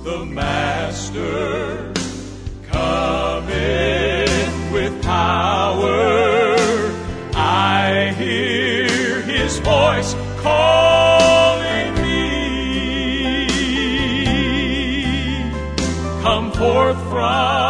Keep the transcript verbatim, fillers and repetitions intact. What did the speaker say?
the Master cometh with power. I hear his voice calling me, come forth from